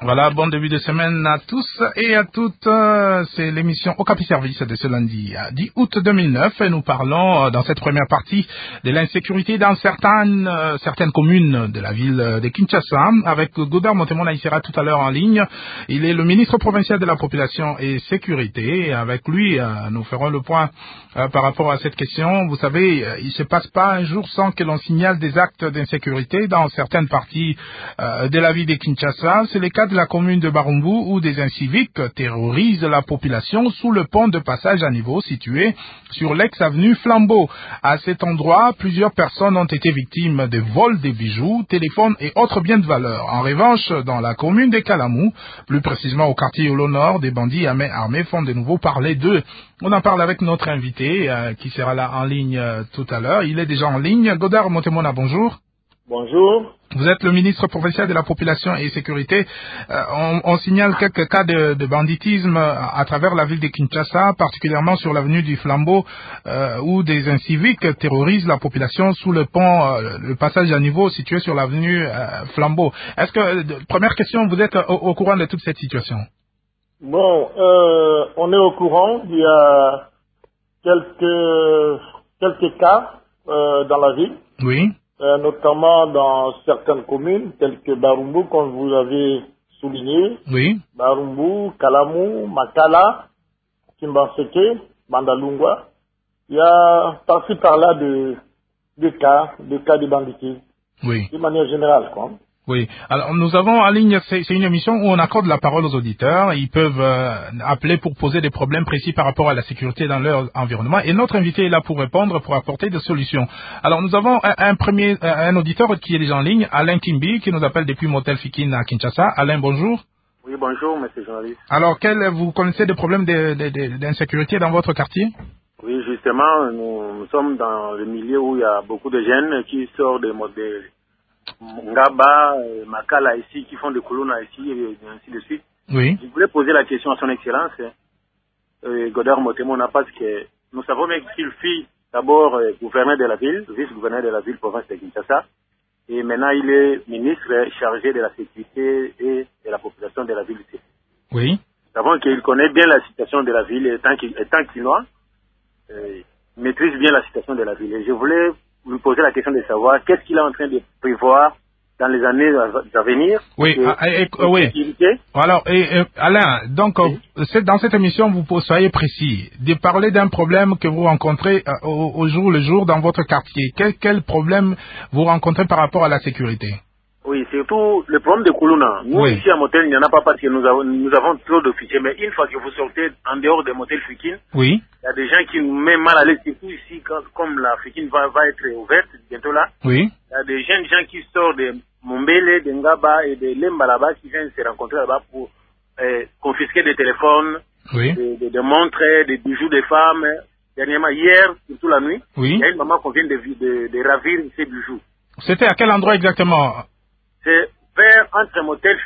Voilà, bon début de semaine à tous et à toutes. C'est l'émission Okapi Service de ce lundi 10 août 2009 et nous parlons dans cette première partie de l'insécurité dans certaines communes de la ville de Kinshasa avec Godard Montemona. Il sera tout à l'heure en ligne. Il est le ministre provincial de la Population et Sécurité. Et avec lui, nous ferons le point par rapport à cette question. Vous savez, il se passe pas un jour sans que l'on signale des actes d'insécurité dans certaines parties de la ville de Kinshasa. C'est le cas de la commune de Barumbu où des inciviques terrorisent la population sous le pont de passage à niveau situé sur l'ex-avenue Flambeau. À cet endroit, plusieurs personnes ont été victimes de vols de bijoux, téléphones et autres biens de valeur. En revanche, dans la commune de Kalamou, plus précisément au quartier Yolo Nord, des bandits à main armée font de nouveau parler d'eux. On en parle avec notre invité qui sera là en ligne tout à l'heure. Il est déjà en ligne. Godard Montemona, bonjour. Bonjour. Vous êtes le ministre provincial de la Population et Sécurité. On signale quelques cas de banditisme à travers la ville de Kinshasa, particulièrement sur l'avenue du Flambeau, où des inciviques terrorisent la population sous le pont, le passage à niveau situé sur l'avenue Flambeau. Est-ce que, première question, vous êtes au courant de toute cette situation? Bon, on est au courant. Il y a quelques cas dans la ville. Oui. Notamment dans certaines communes, telles que Barumbu, comme vous l'avez souligné. Oui. Barumbu, Kalamou, Makala, Kimbanseke, Bandalungwa. Il y a par-ci par-là de cas de banditisme. Oui. De manière générale, quoi. Oui. Alors, nous avons en ligne, c'est une émission où on accorde la parole aux auditeurs. Ils peuvent appeler pour poser des problèmes précis par rapport à la sécurité dans leur environnement. Et notre invité est là pour répondre, pour apporter des solutions. Alors, nous avons un auditeur qui est déjà en ligne, Alain Kimbi, qui nous appelle depuis Motel Fikin à Kinshasa. Alain, bonjour. Oui, bonjour, monsieur le journaliste. Alors, vous connaissez des problèmes d'insécurité dans votre quartier? Oui, justement, nous sommes dans le milieu où il y a beaucoup de jeunes qui sortent des modèles. Ngaba, Makala ici, qui font des colonnes ici, et ainsi de suite. Oui. Je voulais poser la question à son excellence, Godard Montemona, parce que nous savons bien qu'il fut d'abord gouverneur de la ville, vice-gouverneur de la ville, province de Kinshasa, et maintenant il est ministre chargé de la sécurité et de la population de la ville. Oui. Nous savons qu'il connaît bien la situation de la ville, étant quinois, maîtrise bien la situation de la ville. Et je voulais lui poser la question de savoir qu'est-ce qu'il est en train de prévoir dans les années à venir. Oui, oui. Alors, Alain, donc, oui. Dans cette émission, vous soyez précis, de parler d'un problème que vous rencontrez au jour le jour dans votre quartier. Quel problème vous rencontrez par rapport à la sécurité? Oui, surtout le problème de Koulouna. Nous, oui. Ici à Motel, il n'y en a pas parce que nous avons trop d'officiers. Mais une fois que vous sortez en dehors de Motel Fikin, oui. Il y a des gens qui nous mettent mal à l'aise, surtout ici, comme la Fikin va être ouverte bientôt là. Oui. Il y a des jeunes gens qui sortent de Mombele, de Ngaba et de Lemba là-bas qui viennent se rencontrer là-bas pour confisquer des téléphones, oui. des montres, des bijoux des femmes. Dernièrement, hier, surtout la nuit, oui. il y a une maman qu'on vient de ravir ses bijoux. C'était à quel endroit exactement? C'est vers entre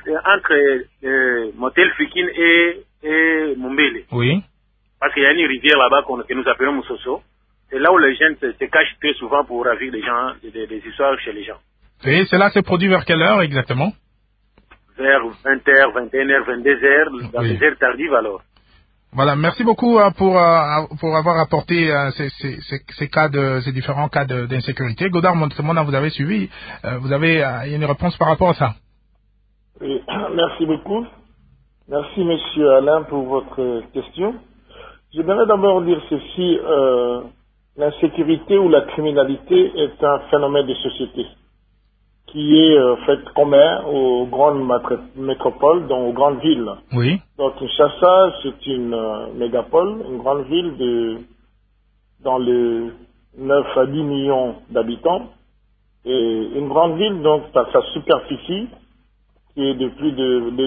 Motel Fikin et Mombele. Oui. Parce qu'il y a une rivière là-bas que nous appelons Moussoso. C'est là où les jeunes se cachent très souvent pour ravir des gens, des histoires chez les gens. Et cela s'est produit vers quelle heure exactement? Vers 20h, 21h, 22h, dans les heures tardives alors. Voilà, merci beaucoup pour avoir apporté ces différents cas d'insécurité. Godard Montemona, vous avez suivi, vous avez une réponse par rapport à ça? Oui, merci beaucoup. Merci monsieur Alain pour votre question. Je voudrais d'abord dire ceci, l'insécurité ou la criminalité est un phénomène de société qui est fait commun aux grandes métropoles, donc aux grandes villes. Oui. Donc Kinshasa, c'est une mégapole, une grande ville dans les 9 à 10 millions d'habitants. Et une grande ville, donc, par sa superficie, qui est de plus de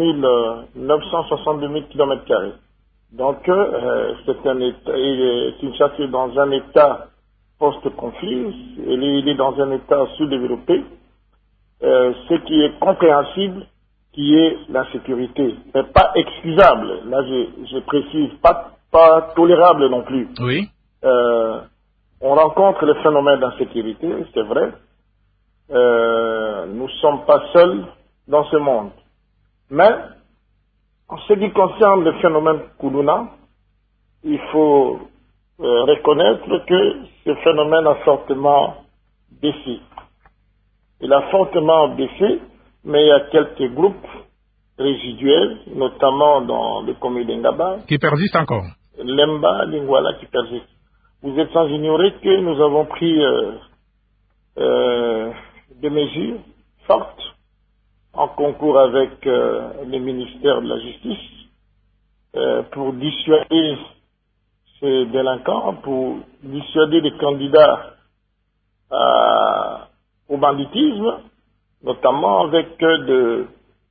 962 000 km². Donc, c'est un état, Kinshasa est dans un état post-conflit, il est dans un état sous-développé, ce qui est compréhensible, qui est l'insécurité, mais pas excusable. Là, je précise, pas tolérable non plus. Oui. On rencontre le phénomène d'insécurité, c'est vrai. Nous ne sommes pas seuls dans ce monde. Mais, en ce qui concerne le phénomène Koulouna, il faut reconnaître que ce phénomène a fortement baissé. Il a fortement baissé, mais il y a quelques groupes résiduels, notamment dans le communes d'Engaba, qui persiste encore. Lemba, Lingwala qui persiste. Vous êtes sans ignorer que nous avons pris des mesures fortes en concours avec le ministère de la Justice pour dissuader ces délinquants, pour dissuader les candidats au banditisme, notamment avec de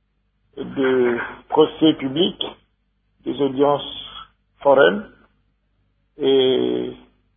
procès publics, des audiences foraines et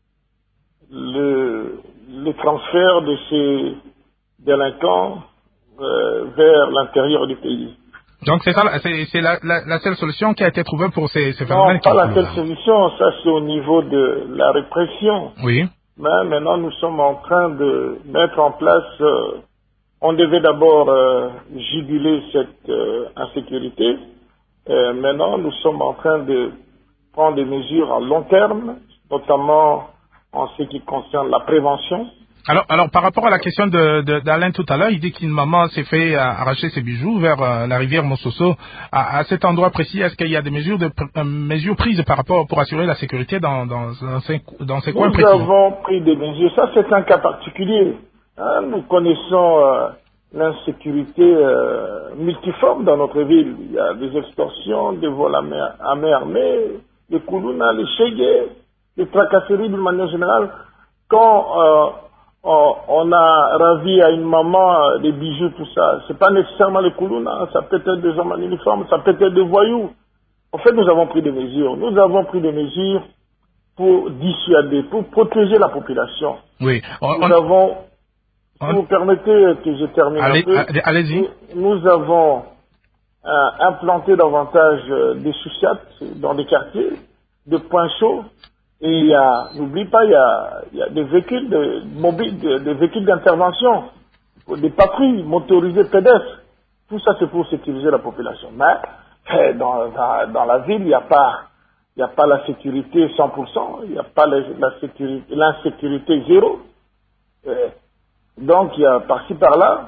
le transfert de ces délinquants vers l'intérieur du pays. Donc c'est ça, c'est la seule solution qui a été trouvée pour ces phénomènes. Non, pas la seule solution, ça c'est au niveau de la répression. Oui. Mais maintenant nous sommes en train de mettre en place, on devait d'abord juguler cette insécurité. Maintenant nous sommes en train de prendre des mesures à long terme, notamment en ce qui concerne la prévention. Alors par rapport à la question d'Alain tout à l'heure, il dit qu'une maman s'est fait arracher ses bijoux vers la rivière Mososo. À cet endroit précis, est-ce qu'il y a des mesures prises par rapport pour assurer la sécurité dans ces coins précis? Nous avons pris des mesures. Ça, c'est un cas particulier. Nous connaissons l'insécurité multiforme dans notre ville. Il y a des extorsions, des vols à main armée, des koulouna, les chégués, les tracasseries d'une manière générale. Quand on a ravi à une maman des bijoux, tout ça, c'est pas nécessairement les koulouna, ça peut être des hommes en uniforme, ça peut être des voyous. En fait, nous avons pris des mesures. Nous avons pris des mesures pour dissuader, pour protéger la population. Oui. Nous avons, si vous permettez que je termine un peu, allez-y. Nous avons implanté davantage des sous-siats dans des quartiers, de points chauds. Et il y a, n'oublie pas, il y a des véhicules des véhicules d'intervention, des patrouilles motorisées pédestres. Tout ça, c'est pour sécuriser la population. Mais dans la ville, il n'y a pas la sécurité 100%, il n'y a pas l'insécurité zéro. Donc, il y a par-ci par-là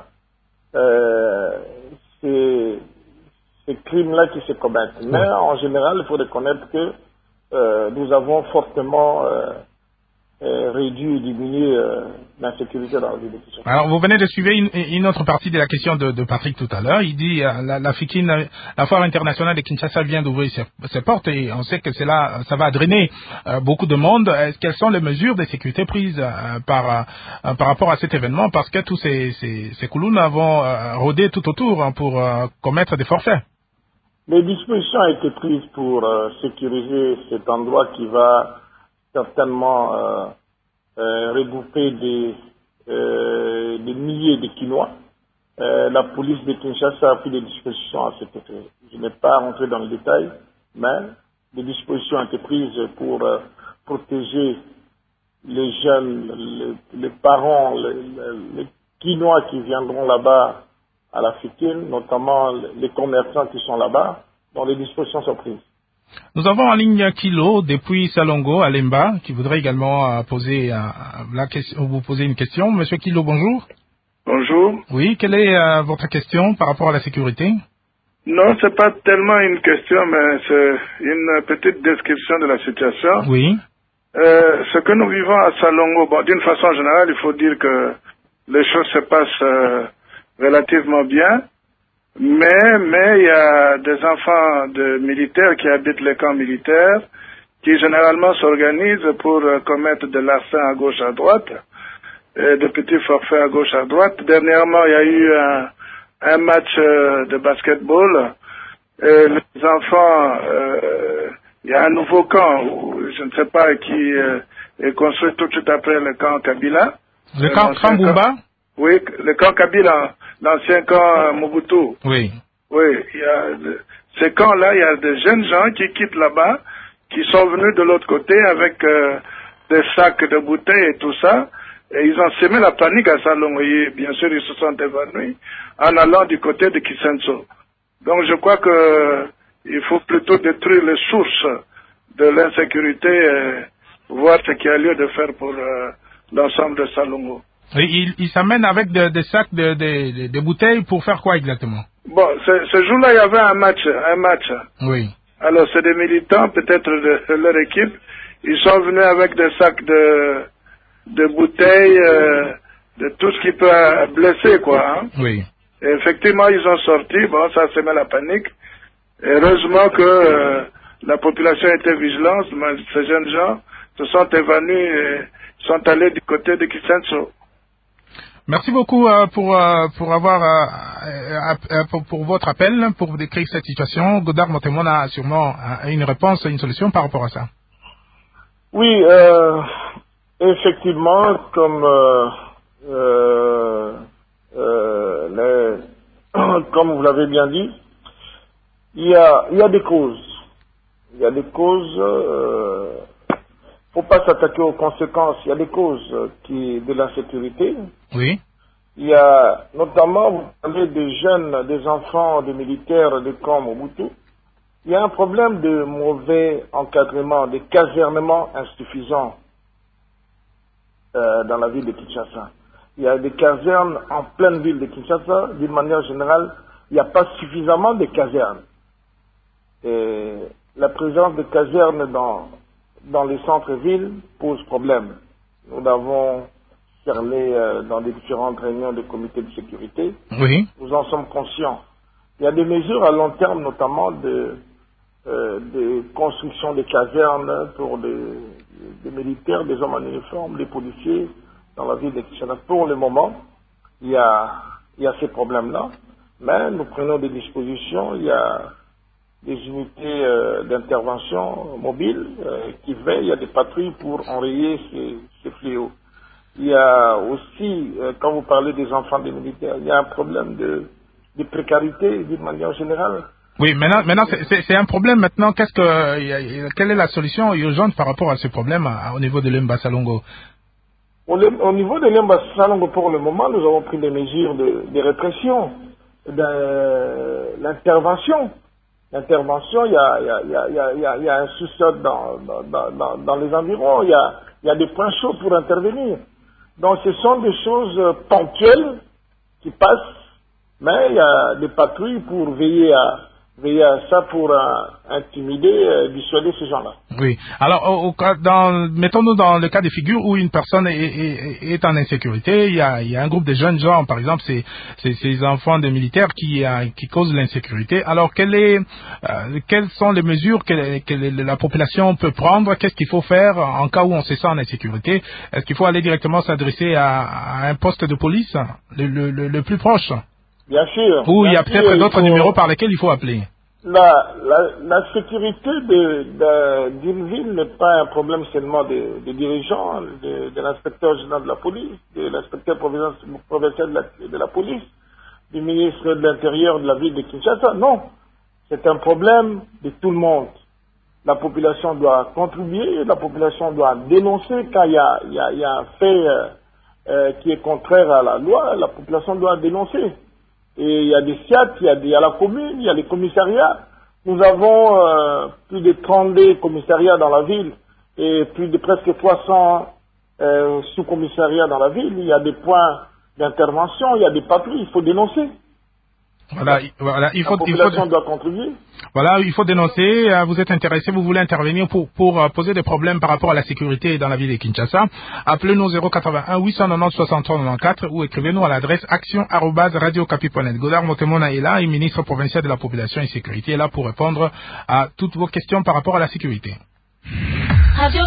ces crimes-là qui se commettent. Mais en général, il faut reconnaître que nous avons fortement réduit et diminué l'insécurité dans la ville de Kinshasa. Alors, vous venez de suivre une autre partie de la question de Patrick tout à l'heure. Il dit la foire internationale de Kinshasa vient d'ouvrir ses portes et on sait que ça va drainer beaucoup de monde. Quelles sont les mesures de sécurité prises par rapport à cet événement? Parce que tous ces koulounas vont rôder tout autour pour commettre des forfaits. Les dispositions ont été prises pour sécuriser cet endroit qui va certainement regrouper des milliers de Kinois. La police de Kinshasa a pris des dispositions à cet effet. Je n'ai pas rentré dans le détail, mais des dispositions ont été prises pour protéger les jeunes, les parents, les Kinois qui viendront là-bas à la Fikine, notamment les commerçants qui sont là-bas, dont les dispositions sont prises. Nous avons en ligne Kilo depuis Salongo à Lemba qui voudrait également vous poser une question. Monsieur Kilo, bonjour. Bonjour. Oui, quelle est votre question par rapport à la sécurité? Non, c'est pas tellement une question, mais c'est une petite description de la situation. Oui. Ce que nous vivons à Salongo, d'une façon générale, il faut dire que les choses se passent relativement bien, mais il y a des enfants de militaires qui habitent les camps militaires qui généralement s'organisent pour commettre de l'arsen à gauche à droite, et de petits forfaits à gauche à droite. Dernièrement, il y a eu un match de basketball et les enfants, il y a un nouveau camp, je ne sais pas, qui est construit tout de suite après le camp Kabila. Le camp Kambumba? Oui, le camp Kabila, l'ancien camp Mobutu. Oui. Oui, ces camps-là, il y a des jeunes gens qui quittent là-bas, qui sont venus de l'autre côté avec des sacs de bouteilles et tout ça, et ils ont semé la panique à Salongo. Bien sûr, ils se sont évanouis en allant du côté de Kisenso. Donc je crois que il faut plutôt détruire les sources de l'insécurité et voir ce qu'il y a lieu de faire pour l'ensemble de Salongo. Et il s'amène avec des sacs de bouteilles pour faire quoi exactement? Bon, ce jour-là, il y avait un match. Oui. Alors, c'est des militants, peut-être de leur équipe. Ils sont venus avec des sacs de bouteilles, de tout ce qui peut blesser, quoi. Hein. Oui. Et effectivement, ils ont sorti. Bon, ça se met la panique. Et heureusement que la population était vigilante. Mais ces jeunes gens se sont évanouis et sont allés du côté de Kisenso. Merci beaucoup pour votre appel, pour décrire cette situation. Godard Motemona a sûrement une réponse, une solution par rapport à ça. Oui, effectivement, comme comme vous l'avez bien dit, il y a des causes. Il y a des causes. Faut pas s'attaquer aux conséquences. Il y a des causes de l'insécurité. Oui. Il y a notamment, vous parlez des jeunes, des enfants, des militaires de camp Mobutu. Il y a un problème de mauvais encadrement, de casernement insuffisant dans la ville de Kinshasa. Il y a des casernes en pleine ville de Kinshasa. D'une manière générale, il n'y a pas suffisamment de casernes. Et la présence de casernes dans les centres-villes pose problème. Nous l'avons parlé dans des différentes réunions des comités de sécurité. Oui. Nous en sommes conscients. Il y a des mesures à long terme, notamment de construction des casernes pour des militaires, des hommes en uniforme, des policiers dans la ville de Kinshasa. Pour le moment, il y a ces problèmes-là, mais nous prenons des dispositions. Il y a des unités d'intervention mobiles qui veillent. Il y a des patrouilles pour enrayer ces fléaux. Il y a aussi, quand vous parlez des enfants des militaires, il y a un problème de précarité d'une manière générale. Oui, maintenant c'est un problème. Maintenant, quelle est la solution urgente par rapport à ce problème au niveau de l'Emba Salongo? Au niveau de l'Emba Salongo, pour le moment, nous avons pris des mesures de répression, l'intervention. L'intervention, il y a un sous-sol dans les environs, il y a des points chauds pour intervenir. Donc ce sont des choses ponctuelles qui passent, mais il y a des patrouilles pour veiller à ça, pour intimider, dissuader ces gens-là. Oui. Alors, mettons-nous dans le cas de figure où une personne est en insécurité. Il y a un groupe de jeunes gens, par exemple, ces enfants de militaires qui causent l'insécurité. Alors, quelles sont les mesures que la population peut prendre? Qu'est-ce qu'il faut faire en cas où on se sent en insécurité? Est-ce qu'il faut aller directement s'adresser à un poste de police, le plus proche? Bien sûr. Ou il y a peut-être d'autres numéros par lesquels il faut appeler. La sécurité d'une ville n'est pas un problème seulement des dirigeants, de l'inspecteur général de la police, de l'inspecteur provincial de la police, du ministre de l'Intérieur de la ville de Kinshasa. Non, c'est un problème de tout le monde. La population doit contribuer, la population doit dénoncer quand il y a un fait qui est contraire à la loi, la population doit dénoncer. Et il y a des SIAT, il y a la commune, il y a les commissariats. Nous avons plus de 32 commissariats dans la ville et plus de presque 300 sous-commissariats dans la ville. Il y a des points d'intervention, il y a des patrouilles, il faut dénoncer. Voilà, la population doit contribuer. Voilà, il faut dénoncer. Vous êtes intéressé, vous voulez intervenir pour poser des problèmes par rapport à la sécurité dans la ville de Kinshasa. Appelez-nous 081 890 63 94 ou écrivez-nous à l'adresse action@radiocapi.net. Godard Motemona est là, et ministre provincial de la population et sécurité est là pour répondre à toutes vos questions par rapport à la sécurité. Radio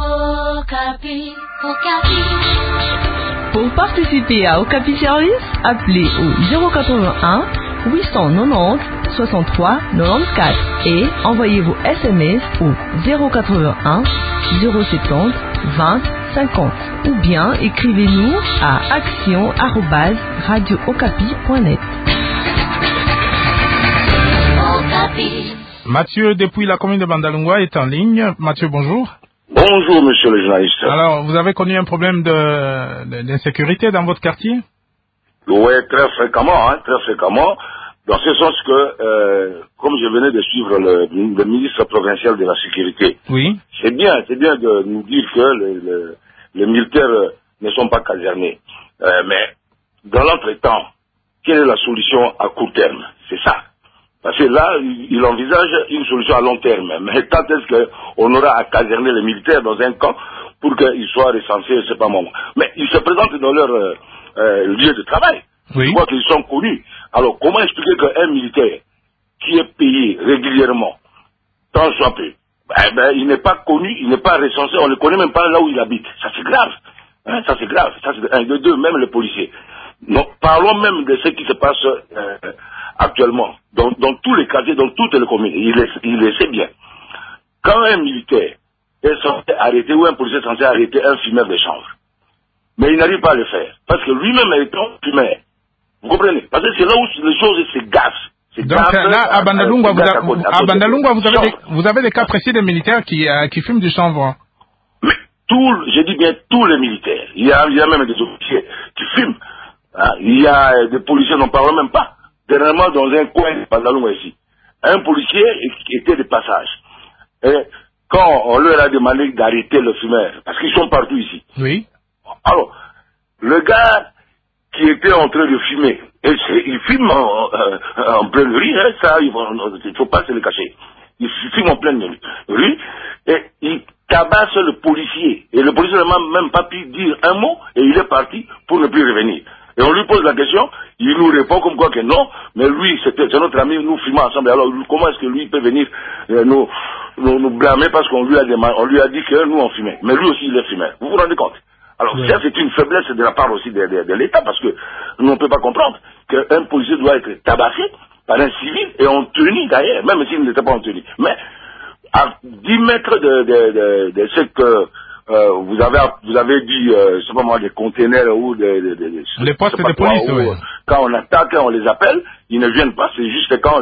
Okapi, Okapi. Pour participer à Okapi Service, appelez au 081 890 63 94 et envoyez vos SMS au 081 070 20 50 ou bien écrivez-nous à action@radiookapi.net. Okapi. Mathieu, depuis la commune de Bandalungwa, est en ligne. Mathieu, bonjour. Bonjour, monsieur le journaliste. Alors, vous avez connu un problème d'insécurité dans votre quartier? Oui, très fréquemment, très fréquemment. Dans ce sens que, comme je venais de suivre le ministre provincial de la Sécurité, Oui. c'est bien de nous dire que les militaires ne sont pas casernés. Mais dans l'entretemps, quelle est la solution à court terme? C'est ça. Parce que là, il envisage une solution à long terme. Mais quand est-ce qu'on aura à caserner les militaires dans un camp pour qu'ils soient recensés, je ne sais pas moi. Mais ils se présentent dans leur lieu de travail. Oui. Je crois qu'ils sont connus. Alors, comment expliquer qu'un militaire qui est payé régulièrement, tant soit peu, il n'est pas connu, il n'est pas recensé, on ne connaît même pas là où il habite. Ça c'est grave. Hein, ça c'est grave. Ça c'est un, de deux, même les policiers. Donc, parlons même de ce qui se passe actuellement dans tous les quartiers, dans toutes les communes. Il le sait bien. Quand un militaire est censé arrêter ou un policier est censé arrêter un fumeur de chanvre, mais il n'arrive pas à le faire parce que lui-même est un fumeur. Vous comprenez? Parce que c'est là où les choses se gaffent. Donc là, à Bandalungwa, vous avez des cas précis de militaires qui fument du chanvre. Mais je dis bien tous les militaires. Il y a même des officiers qui fument. Hein? Il y a des policiers, n'en parlons même pas. Dernièrement, dans un coin de Bandalungwa ici, un policier était de passage. Et quand on leur a demandé d'arrêter le fumeur, parce qu'ils sont partout ici. Oui. Alors, le gars qui était en train de fumer, et il fume en pleine rue, hein, ça, il ne faut pas se le cacher. Il fume en pleine rue, et il tabasse le policier. Et le policier n'a même pas pu dire un mot, et il est parti pour ne plus revenir. Et on lui pose la question, il nous répond comme quoi que non, mais lui, c'est notre ami, nous fumons ensemble. Alors, comment est-ce que lui peut venir nous blâmer parce qu'on lui a dit que nous on fumait. Mais lui aussi, il est fumeur. Vous vous rendez compte? Alors, oui. Ça, c'est une faiblesse de la part aussi de l'État, parce que nous, on ne peut pas comprendre qu'un policier doit être tabassé par un civil et en tenue d'ailleurs, même s'il n'était pas en tenue. Mais à 10 mètres de ce que vous avez dit, je sais pas moi, des containers ou les postes de police, oui. Quand on attaque, on les appelle, ils ne viennent pas, c'est juste quand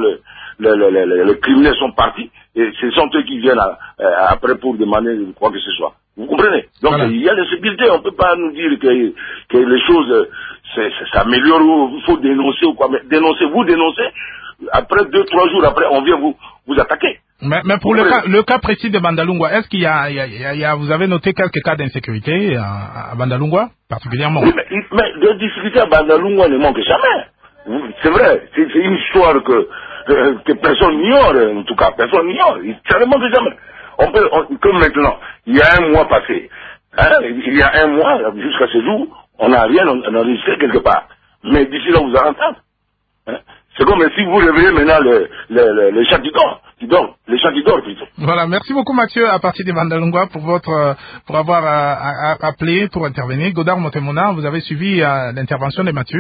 les criminels sont partis, et ce sont eux qui viennent après pour demander quoi que ce soit. Vous comprenez? Donc voilà. Il y a l'insécurité, on ne peut pas nous dire que les choses s'améliorent ou il faut dénoncer ou quoi. Mais vous dénoncez, après 2-3 jours après, on vient vous attaquer. Mais pour le cas précis de Bandalungwa, est-ce qu'il y a vous avez noté quelques cas d'insécurité à Bandalungwa, particulièrement? Oui, mais de difficultés à Bandalungwa ne manque jamais. C'est vrai, c'est une histoire que personne n'ignore, en tout cas, personne n'ignore. Ça ne manque jamais. Comme maintenant, il y a un mois passé, hein, il y a un mois, jusqu'à ce jour, on n'a rien enregistré quelque part. Mais d'ici là, vous allez entendre. Hein. C'est comme si vous réveillez maintenant les chats qui dorment, les chats qui dorment plutôt. Voilà, merci beaucoup Mathieu, à partir de Bandalungwa, pour avoir appelé, pour intervenir. Godard Motemona, vous avez suivi l'intervention de Mathieu?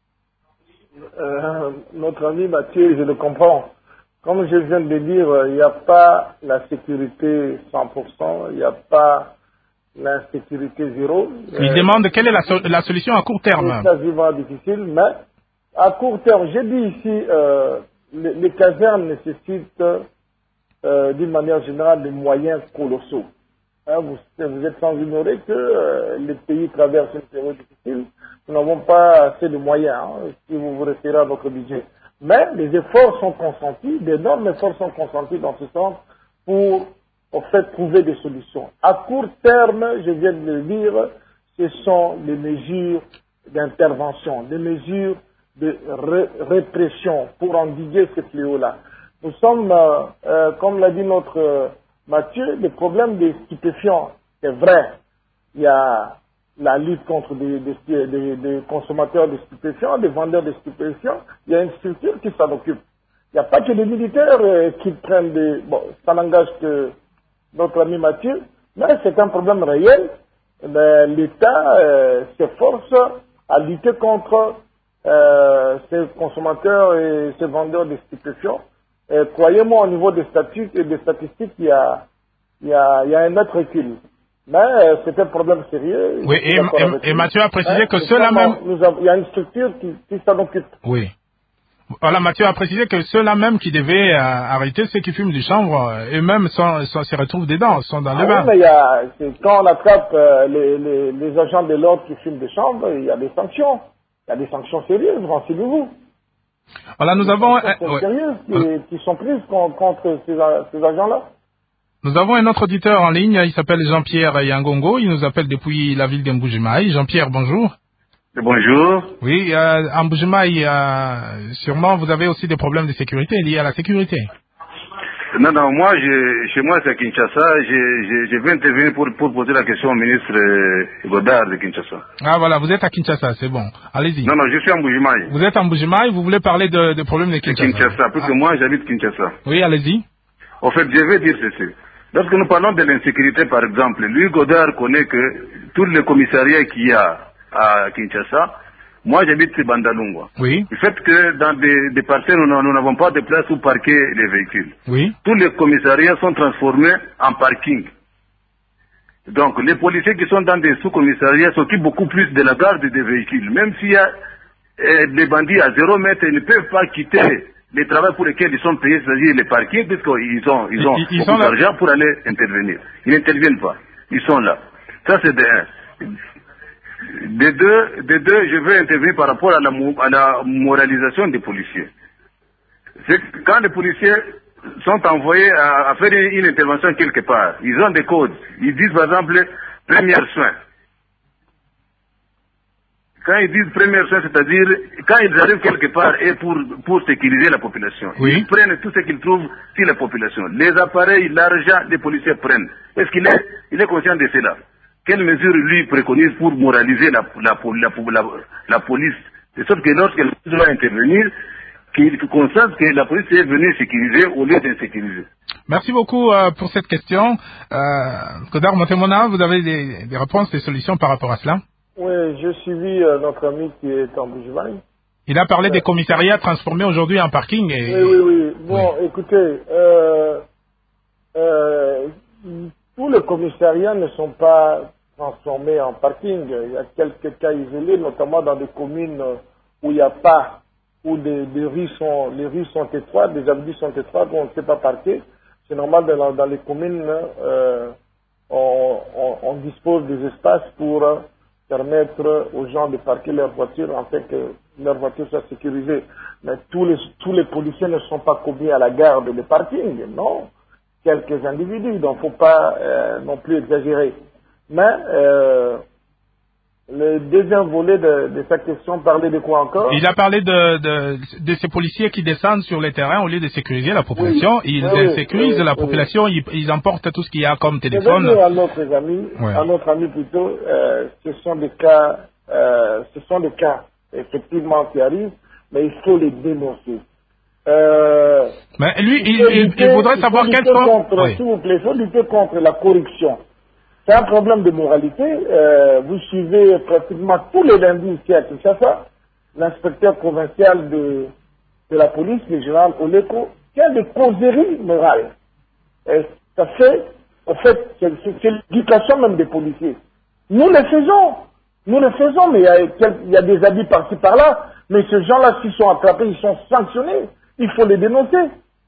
Notre ami Mathieu, je le comprends. Comme je viens de dire, il n'y a pas la sécurité 100%, il n'y a pas l'insécurité zéro. Il demande quelle est la solution à court terme. C'est quasiment difficile, mais à court terme, j'ai dit ici, les casernes nécessitent d'une manière générale des moyens colossaux. Hein, vous êtes sans ignorer que les pays traversent une période difficile. Nous n'avons pas assez de moyens, hein, si vous vous référez à votre budget. Mais les efforts sont consentis, d'énormes efforts sont consentis dans ce sens pour, en fait, trouver des solutions. À court terme, je viens de le dire, ce sont des mesures d'intervention, des mesures de répression pour endiguer ce fléau-là. Nous sommes, comme l'a dit notre Mathieu, des problèmes des stupéfiants. C'est vrai, il y a la lutte contre des consommateurs de stupéfiants, des vendeurs de stupéfiants, il y a une structure qui s'en occupe. Il n'y a pas que les militaires qui prennent des... Bon, ça n'engage que notre ami Mathieu, mais c'est un problème réel. L'État s'efforce à lutter contre ces consommateurs et ces vendeurs de stupéfiants. Croyez-moi, au niveau des statistiques, il y a un net recul. Mais c'est un problème sérieux. Oui, et Mathieu a précisé que ceux-là même... Il y a une structure qui s'en occupe. Oui. Voilà, Mathieu a précisé que ceux-là même qui devaient arrêter ceux qui fument du chanvre, eux-mêmes se retrouvent dedans, sont dans le bain. Oui, mais quand on attrape les agents de l'ordre qui fument du chanvre, il y a des sanctions. Il y a des sanctions sérieuses, renseignez-vous. Voilà, nous avons... sérieuses qui sont prises contre ces agents-là. Nous avons un autre auditeur en ligne, il s'appelle Jean-Pierre Yangongo, il nous appelle depuis la ville d'Mbujimaï. Jean-Pierre, bonjour. Bonjour. Oui, en Mbujimaï, sûrement vous avez aussi des problèmes de sécurité liés à la sécurité. Non, moi, chez moi c'est à Kinshasa, je vais intervenir pour poser la question au ministre Godard de Kinshasa. Ah voilà, vous êtes à Kinshasa, c'est bon, allez-y. Non, je suis à Mbujimaï. Vous êtes à Mbujimaï, vous voulez parler de problèmes de Kinshasa. Kinshasa, parce que moi j'habite Kinshasa. Oui, allez-y. En fait, je vais dire ceci. Lorsque nous parlons de l'insécurité, par exemple, lui, Godard, connaît que tous les commissariats qu'il y a à Kinshasa, moi j'habite Bandalungwa. Oui. Le fait que dans des parcelles, nous n'avons pas de place où parquer les véhicules. Oui. Tous les commissariats sont transformés en parking. Donc les policiers qui sont dans des sous-commissariats s'occupent beaucoup plus de la garde des véhicules. Même s'il y a des bandits à 0 mètre, ils ne peuvent pas quitter les travaux pour lesquels ils sont payés, c'est-à-dire les parkings, puisqu'ils ont beaucoup d'argent pour aller intervenir. Ils n'interviennent pas. Ils sont là. Ça c'est de un. De deux, je veux intervenir par rapport à la moralisation des policiers. C'est que quand les policiers sont envoyés à faire une intervention quelque part, ils ont des codes. Ils disent par exemple premiers soins. Quand ils disent premiers soins, c'est-à-dire quand ils arrivent quelque part et pour sécuriser la population, oui. Ils prennent tout ce qu'ils trouvent sur la population. Les appareils, l'argent, les policiers prennent. Est-ce qu'il est conscient de cela? Quelles mesures lui préconise pour moraliser la police, de sorte que lorsqu'elle doit intervenir, qu'il constate que la police est venue sécuriser au lieu d'insécuriser. Merci beaucoup pour cette question. Godard Montemona, vous avez des réponses, des solutions par rapport à cela? Oui, j'ai suivi notre ami qui est en Mbujimaï. Il a parlé des commissariats transformés aujourd'hui en parking. Oui. Bon, oui. Écoutez, tous les commissariats ne sont pas transformés en parking. Il y a quelques cas isolés, notamment dans des communes où il n'y a pas, où les rues sont étroites, les avenues sont étroites, où on ne sait pas parquer. C'est normal dans les communes, on dispose des espaces pour permettre aux gens de parquer leur voiture, en fait que leur voiture soit sécurisée. Mais tous les policiers ne sont pas commis à la garde de parking, non. Quelques individus, donc faut pas non plus exagérer. Mais le deuxième volet de sa question parlait de quoi encore? Il a parlé de ces policiers qui descendent sur le terrain au lieu de sécuriser la population. Oui. Ils insécurisent la population, ils emportent tout ce qu'il y a comme téléphone. Je vais dire à notre ami plutôt, ce sont des cas effectivement qui arrivent, mais il faut les dénoncer. Mais lui, il voudrait savoir quels sont... S'il vous plaît, il faut lutter contre la corruption. C'est un problème de moralité. Vous suivez pratiquement tous les lundis ici à Kinshasa l'inspecteur provincial de la police, le général Oleko, qui a des causeries morales. Ça fait, en fait, c'est l'éducation même des policiers. Nous le faisons, mais il y a des abus par-ci par-là. Mais ces gens-là, s'ils sont attrapés, ils sont sanctionnés. Il faut les dénoncer.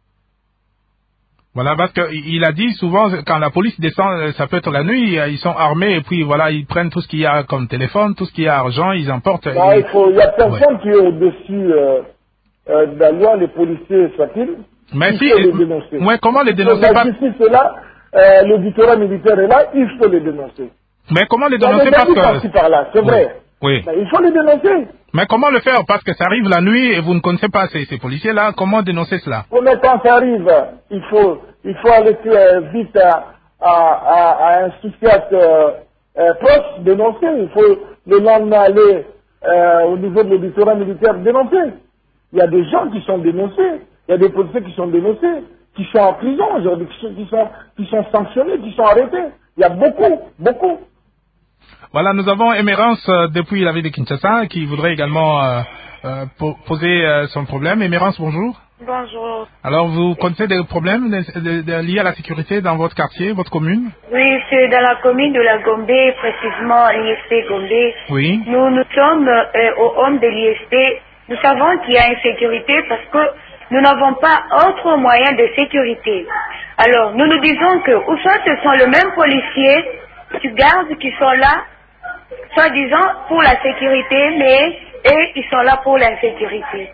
Voilà, parce qu'il a dit souvent, quand la police descend, ça peut être la nuit, ils sont armés et puis voilà, ils prennent tout ce qu'il y a comme téléphone, tout ce qu'il y a argent, ils emportent. Non, il y a personne qui est au-dessus de la loi, les policiers sont-ils. Mais il faut les dénoncer. Ouais, comment les dénoncer? La justice est là, l'auditorat militaire est là, il faut les dénoncer. Mais comment les dénoncer? Parce que... par-ci par-là, c'est vrai. Oui. Mais il faut les dénoncer. Mais comment le faire? Parce que ça arrive la nuit et vous ne connaissez pas ces policiers-là. Comment dénoncer cela? Premier quand ça arrive, il faut aller vite à un psychiatre proche dénoncer. Il faut le lendemain aller au niveau de l'auditorat militaire dénoncer. Il y a des gens qui sont dénoncés. Il y a des policiers qui sont dénoncés, qui sont en prison aujourd'hui, qui sont sanctionnés, qui sont arrêtés. Il y a beaucoup. Voilà, nous avons Émérance depuis la ville de Kinshasa qui voudrait également poser son problème. Émérance, bonjour. Bonjour. Alors, vous connaissez des problèmes liés à la sécurité dans votre quartier, votre commune? Oui, c'est dans la commune de la Gombe, précisément l'ISP Gombe. Oui. Nous sommes au home de l'ISP. Nous savons qu'il y a insécurité parce que nous n'avons pas autre moyen de sécurité. Alors, nous nous disons que, ou soit ce sont les mêmes policiers, gardes qui sont là, soi-disant pour la sécurité, mais ils sont là pour l'insécurité.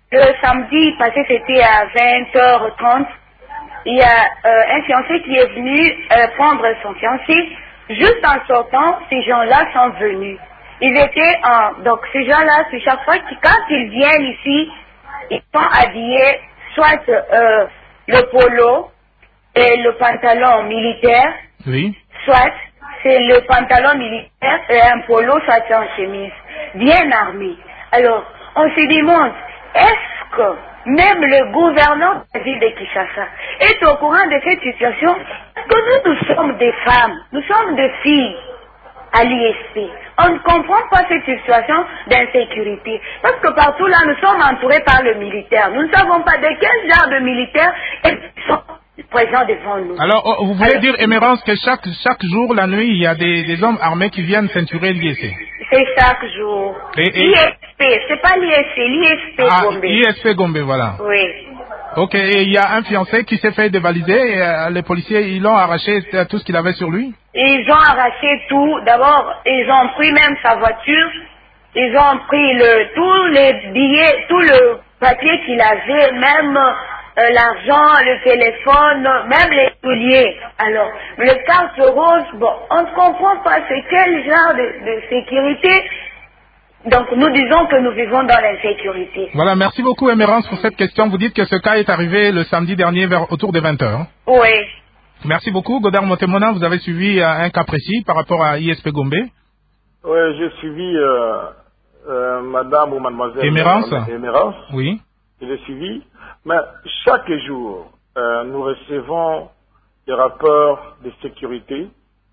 le samedi passé, c'était à 20h30. Il y a un fiancé qui est venu prendre son fiancé. Juste en sortant, ces gens-là sont venus. Ils étaient donc ces gens-là, c'est chaque fois quand ils viennent ici, ils sont habillés soit le polo et le pantalon militaire, Oui. soit c'est le pantalon militaire et un polo, soit c'est en chemise, bien armé. Alors, on se demande, est-ce que même le gouverneur de la ville de Kinshasa est au courant de cette situation? Parce que nous sommes des femmes, nous sommes des filles à l'ISP. On ne comprend pas cette situation d'insécurité. Parce que partout là, nous sommes entourés par le militaire. Nous ne savons pas de quel genre de militaires sont présents devant nous. Alors, vous voulez dire, Émérance, que chaque jour, la nuit, il y a des hommes armés qui viennent ceinturer l'ISP? C'est chaque jour. L'ISP, c'est pas l'ISP, l'ISP Gombe. ISP Gombe, voilà. Oui. Ok, et il y a un fiancé qui s'est fait dévaliser et les policiers, ils l'ont arraché tout ce qu'il avait sur lui? Ils ont arraché tout. D'abord, ils ont pris même sa voiture. Ils ont pris tous les billets, tout le papier qu'il avait, même l'argent, le téléphone, même les souliers. Alors, le carte rose, bon, on ne comprend pas c'est quel genre de sécurité. Donc, nous disons que nous vivons dans l'insécurité. Voilà, merci beaucoup, Émérance, pour cette question. Vous dites que ce cas est arrivé le samedi dernier autour de 20h. Oui. Merci beaucoup. Godard Motemona, vous avez suivi un cas précis par rapport à ISP Gombe? Oui, j'ai suivi madame ou mademoiselle Émérance. Oui. J'ai suivi. Mais chaque jour, nous recevons des rapports de sécurité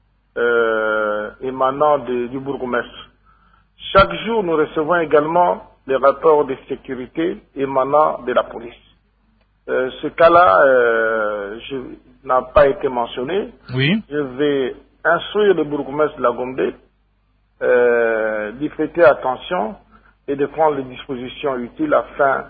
émanant du bourgmestre. Chaque jour, nous recevons également des rapports de sécurité émanant de la police. Ce cas-là n'a pas été mentionné. Oui. Je vais instruire le bourgmestre de la Gombe d'y prêter attention et de prendre les dispositions utiles afin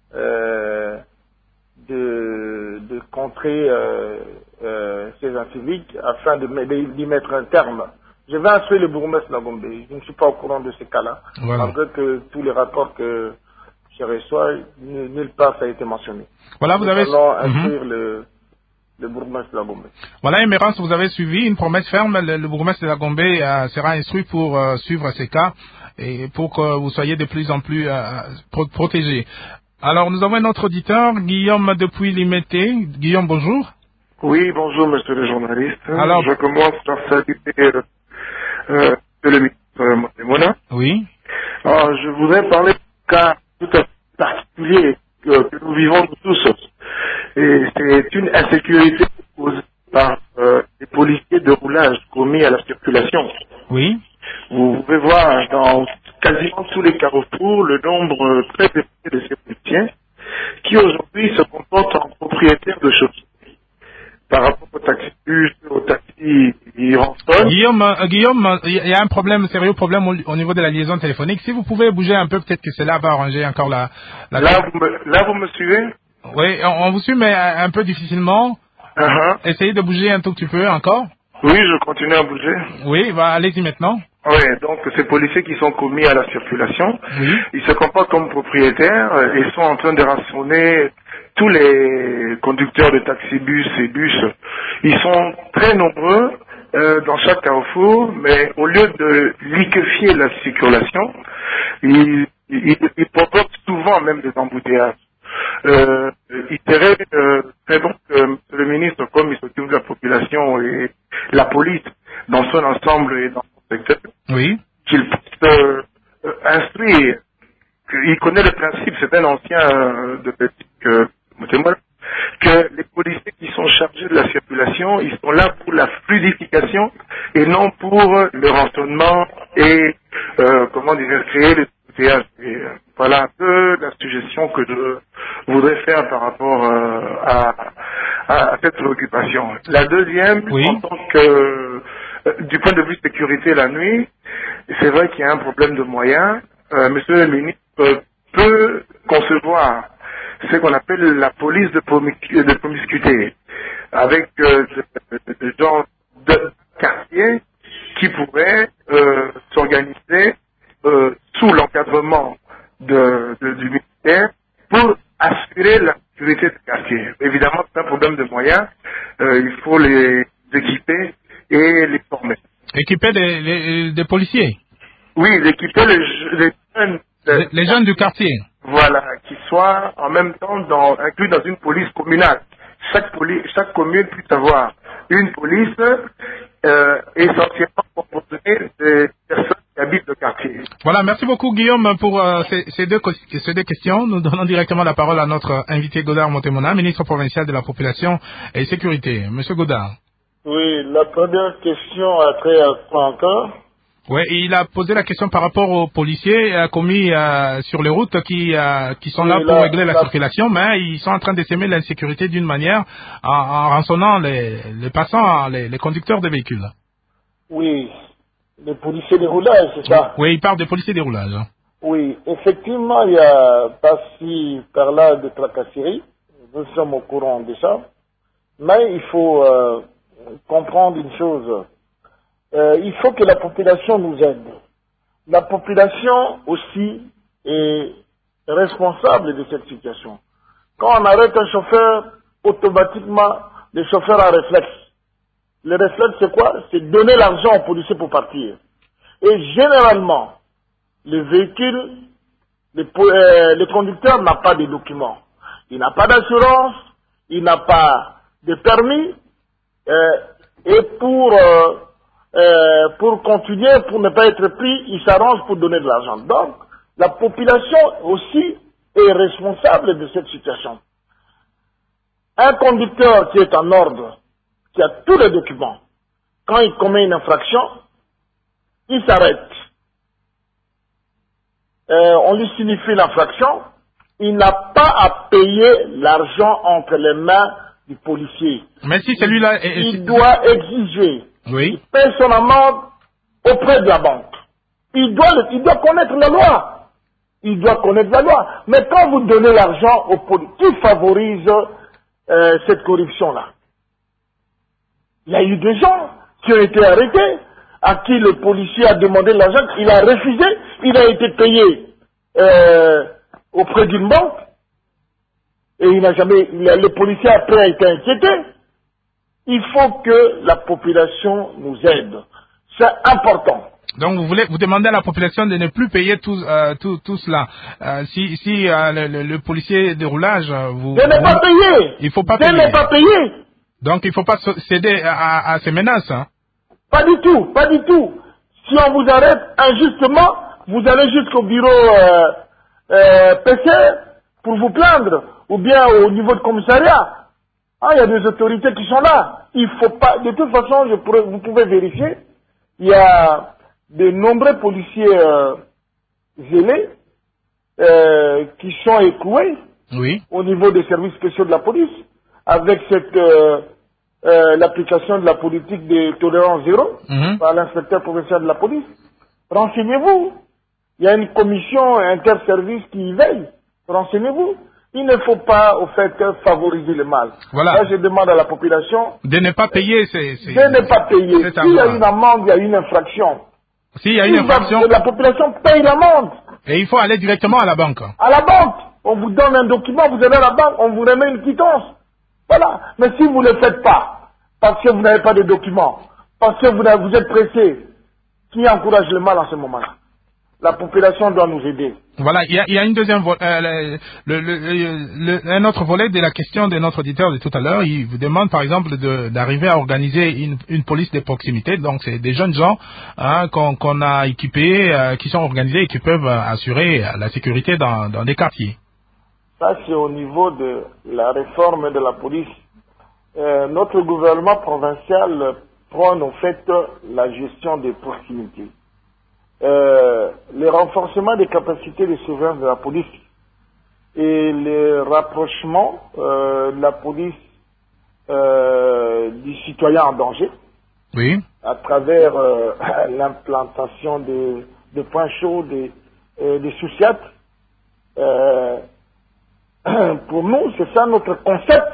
de contrer ces inciviques, afin d'y mettre un terme. Je vais instruire le bourgmestre de la Gombe. Je ne suis pas au courant de ces cas-là, voilà. malgré que tous les rapports que je reçois, nulle part ça a été mentionné. Voilà, vous avez... allons instruire le bourgmestre de la Gombe. Voilà, Émérance, vous avez suivi une promesse ferme. Le bourgmestre de la Gombe sera instruit pour suivre ces cas et pour que vous soyez de plus en plus protégés. Alors, nous avons un autre auditeur, Guillaume depuis Limité. Guillaume, bonjour. Oui, bonjour, monsieur le journaliste. Alors, je commence par saluer le ministre Motemona. Oui. Alors, je voudrais parler d'un cas tout à fait particulier que nous vivons tous. Et c'est une insécurité causée par les policiers de roulage commis à la circulation. Oui. Vous pouvez voir dans quasiment tous les carrefours le nombre très élevé de ces policiers qui aujourd'hui se comportent en propriétaires de chaussures. Par rapport au taxi-bus, au taxi rançon. Guillaume, il y a un problème, sérieux problème au niveau de la liaison téléphonique. Si vous pouvez bouger un peu, peut-être que cela va arranger encore la... Là, vous me suivez? Oui, on vous suit, mais un peu difficilement. Essayez de bouger un tout petit peu encore. Oui, je continue à bouger. Oui, allez-y maintenant. Oui, donc ces policiers qui sont commis à la circulation, oui. Ils se comportent comme propriétaires et sont en train de rançonner tous les conducteurs de taxi-bus et bus. Ils sont très nombreux dans chaque carrefour, mais au lieu de liquéfier la circulation, ils provoquent souvent même des embouteillages. Il serait très bon que M. le ministre, comme il s'occupe de la population et la police dans son ensemble et dans son secteur, oui. Qu'il puisse instruire, il connaît le principe, c'est un ancien de politique que les policiers qui sont chargés de la circulation, ils sont là pour la fluidification et non pour le rançonnement et créer les embouteillages. Voilà un peu la suggestion que je voudrais faire par rapport à cette préoccupation. La deuxième, en tant que du point de vue sécurité la nuit, c'est vrai qu'il y a un problème de moyens. Monsieur le ministre peut concevoir ce qu'on appelle la police de promiscuité, avec des gens de quartier qui pourraient s'organiser sous l'encadrement du ministère assurer la sécurité du quartier. Évidemment, c'est un problème de moyens. Il faut les équiper et les former. Équiper des policiers. Oui, équiper les jeunes. Les jeunes du quartier. Voilà, qui soient en même temps inclus dans une police communale. Chaque commune puisse avoir une police essentiellement composée de personnes qui habitent le quartier. Voilà, merci beaucoup Guillaume pour ces deux questions. Nous donnons directement la parole à notre invité Godard Montemona, ministre provincial de la Population et Sécurité. Monsieur Godard. Oui, la première question a trait à quoi encore? Oui, il a posé la question par rapport aux policiers commis sur les routes qui sont là pour régler la circulation, mais ils sont en train de s'aimer l'insécurité d'une manière en rançonnant les passants, les conducteurs de véhicules. Oui, les policiers de roulage, c'est ça? Oui, il parle des policiers de roulage. Oui, effectivement, il y a par-ci, par-là de tracasseries. Nous sommes au courant de ça. Mais il faut comprendre une chose. Il faut que la population nous aide. La population aussi est responsable de cette situation. Quand on arrête un chauffeur, automatiquement, le chauffeur a un réflexe. Le réflexe, c'est quoi? C'est donner l'argent aux policiers pour partir. Et généralement, le véhicule, le conducteur n'a pas de documents. Il n'a pas d'assurance, il n'a pas de permis, et pour continuer, pour ne pas être pris, il s'arrange pour donner de l'argent. Donc, la population aussi est responsable de cette situation. Un conducteur qui est en ordre, qui a tous les documents, quand il commet une infraction, il s'arrête. On lui signifie l'infraction, il n'a pas à payer l'argent entre les mains du policier. Mais si celui-là il doit exiger. Oui. Il paie son amende auprès de la banque. Il doit connaître la loi. Il doit connaître la loi. Mais quand vous donnez l'argent au policier, qui favorise cette corruption-là? Il y a eu des gens qui ont été arrêtés, à qui le policier a demandé l'argent, il a refusé, il a été payé auprès d'une banque, et le policier après a été inquiété. Il faut que la population nous aide. C'est important. Donc vous demandez à la population de ne plus payer tout cela. Si le policier de roulage de ne pas payer. Il faut pas payer. De ne pas payer. Donc il ne faut pas céder à ces menaces. Hein? Pas du tout, pas du tout. Si on vous arrête injustement, vous allez jusqu'au bureau PC pour vous plaindre, ou bien au niveau de commissariat. Il y a des autorités qui sont là. Il faut pas. De toute façon, vous pouvez vérifier. Il y a de nombreux policiers zélés qui sont écroués au niveau des services spéciaux de la police, avec l'application de la politique de tolérance zéro par l'inspecteur provincial de la police. Renseignez-vous. Il y a une commission interservice qui y veille. Renseignez-vous. Il ne faut pas, au fait, favoriser le mal. Voilà. Là, je demande à la population de ne pas payer de ne pas payer. S'il y a une amende, il y a une infraction. S'il y a une infraction, la population paye l'amende. Et il faut aller directement à la banque. À la banque. On vous donne un document, vous allez à la banque, on vous remet une quittance. Voilà. Mais si vous ne le faites pas, parce que vous n'avez pas de documents, parce que vous êtes pressé, qui encourage le mal en ce moment-là? La population doit nous aider. Voilà, il y a une deuxième un autre volet de la question de notre auditeur de tout à l'heure. Il vous demande par exemple d'arriver à organiser une police de proximité. Donc c'est des jeunes gens qu'on a équipés, qui sont organisés et qui peuvent assurer la sécurité dans des quartiers. Ça c'est au niveau de la réforme de la police. Notre gouvernement provincial prône en fait la gestion des proximités. Le renforcement des capacités de surveillance de la police et le rapprochement de la police du citoyen en danger à travers l'implantation de points chauds, des sous-siats. Pour nous, c'est ça notre concept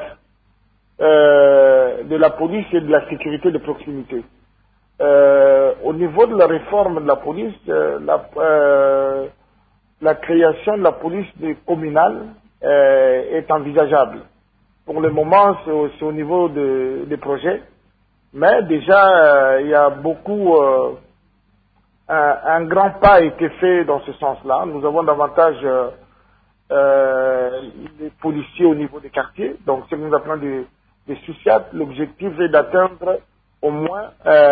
de la police et de la sécurité de proximité. Au niveau de la réforme de la police, la création de la police communale est envisageable. Pour le moment, c'est au niveau des projets, mais déjà, il y a beaucoup, un grand pas a été fait dans ce sens-là. Nous avons davantage les policiers au niveau des quartiers, donc ce que nous appelons des SUSIAT. L'objectif est d'atteindre au moins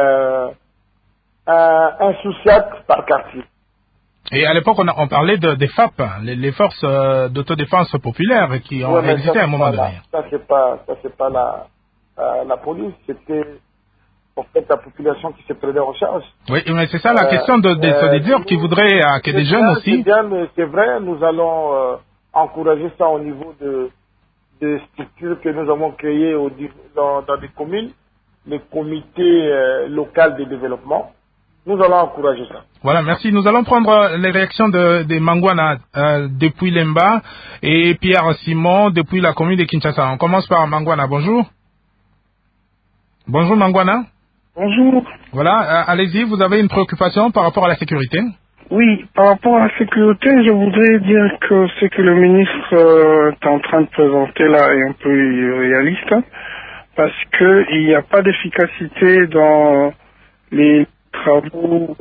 un SUSIAT par quartier. Et à l'époque, on parlait des FAP, les forces d'autodéfense populaire qui ont existé à un moment donné. Ça c'est pas la police, c'était en fait la population qui se prenait en charge. Oui, mais c'est ça la question des solideurs qui voudraient que des jeunes aussi. C'est bien, mais c'est vrai, nous allons encourager ça au niveau de structures que nous avons créées dans des communes, les comités locaux de développement. Nous allons encourager ça. Voilà, merci. Nous allons prendre les réactions de Mangwana depuis Lemba et Pierre Simon depuis la commune de Kinshasa. On commence par Mangwana. Bonjour. Bonjour Mangwana. Bonjour. Voilà, allez-y, vous avez une préoccupation par rapport à la sécurité? Oui, par rapport à la sécurité, je voudrais dire que ce que le ministre est en train de présenter là est un peu irréaliste, parce qu'il n'y a pas d'efficacité dans les travaux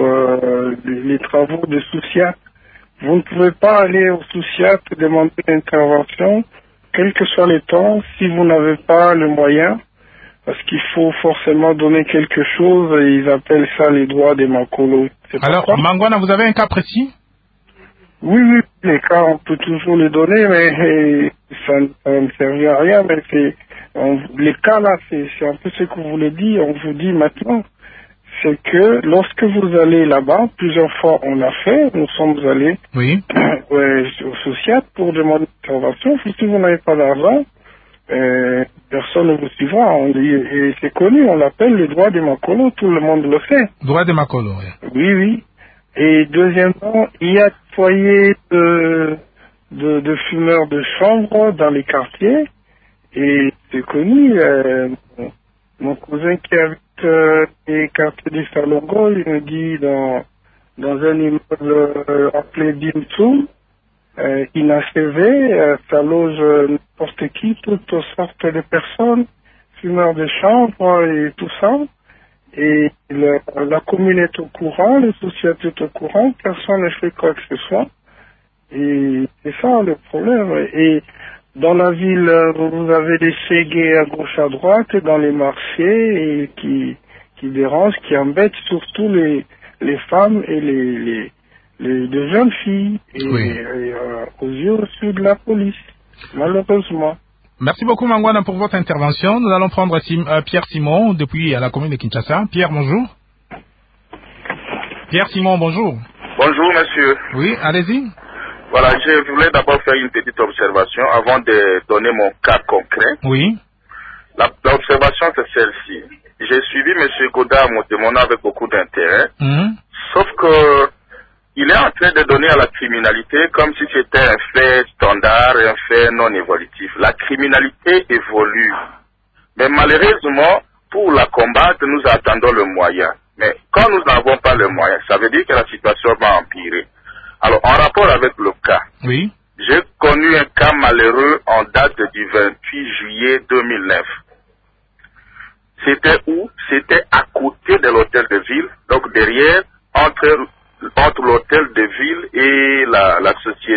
les travaux de SUSIAT. Vous ne pouvez pas aller au SUSIAT demander l'intervention, quel que soit le temps, si vous n'avez pas le moyen, parce qu'il faut forcément donner quelque chose, et ils appellent ça les droits des Makolo. Alors, Mangwana, vous avez un cas précis? Oui, les cas, on peut toujours les donner, mais ça ne servir à rien, mais les cas là, c'est un peu ce que vous voulez dire, on vous dit maintenant. C'est que lorsque vous allez là-bas, plusieurs fois on l'a fait, nous sommes allés au SUSIAT pour demander une intervention. Si vous n'avez pas d'argent, personne ne vous suivra. Et c'est connu, on l'appelle le droit des Makolo, tout le monde le fait. Droit des Makolo, oui. Oui. Et deuxièmement, il y a des foyers de fumeurs de chanvre dans les quartiers. Et c'est connu, mon cousin qui habite les quartiers de Salongo, il me dit dans un immeuble appelé Dimsum, inachevé, ça loge n'importe qui, toutes sortes de personnes, fumeurs de chanvre et tout ça. Et la commune est au courant, les sociétés est au courant, personne ne fait quoi que ce soit. Et c'est ça le problème. Et dans la ville, vous avez des ségués à gauche à droite, et dans les marchés, et qui dérangent, qui embêtent surtout les femmes et les jeunes filles, et aux yeux aussi de la police, malheureusement. Merci beaucoup Mangwana pour votre intervention. Nous allons prendre Pierre Simon depuis la commune de Kinshasa. Pierre, bonjour. Pierre Simon, bonjour. Bonjour monsieur. Oui, allez-y. Voilà, je voulais d'abord faire une petite observation avant de donner mon cas concret. Oui. L'observation, c'est celle-ci. J'ai suivi M. Godard Motemona avec beaucoup d'intérêt, sauf que il est en train de donner à la criminalité comme si c'était un fait standard, un fait non évolutif. La criminalité évolue. Mais malheureusement, pour la combattre, nous attendons le moyen. Mais quand nous n'avons pas le moyen, ça veut dire que la situation va empirer. Alors, en rapport avec le cas, j'ai connu un cas malheureux en date du 28 juillet 2009. C'était où? C'était à côté de l'hôtel de ville, donc derrière, entre l'hôtel de ville et la